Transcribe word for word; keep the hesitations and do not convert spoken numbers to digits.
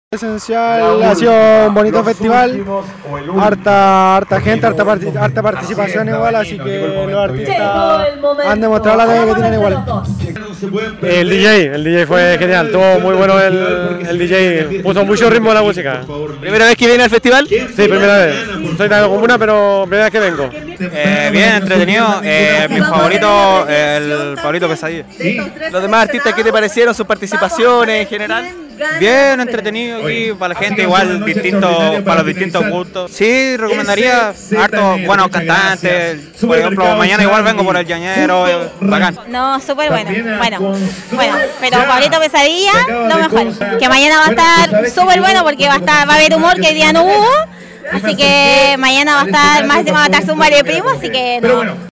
Esencial, ha sido un bonito festival, harta, harta gente, harta, parti harta participación igual, así que los artistas han demostrado la talla que tienen igual. El D J, el D J fue genial, estuvo muy bueno el, el D J, puso mucho ritmo a la música. ¿Primera vez que viene al festival? Sí, primera vez, soy de la comuna pero primera vez que vengo. Eh, bien, entretenido, eh, mi favorito, el favorito Pesadilla. ¿Los demás artistas qué te parecieron, sus participaciones en general? Bien, entretenido aquí para la gente, igual distinto, para los distintos gustos. Sí, recomendaría harto buenos cantantes, por ejemplo, mañana igual vengo por el Llañero, bacán. No, súper bueno, bueno, bueno, pero Pablito Pesadilla, lo mejor. Que mañana va a estar súper bueno porque va a estar, va a haber humor que hoy día no hubo, así que mañana va a estar, más encima va a estar Zumba de Primo, así que no,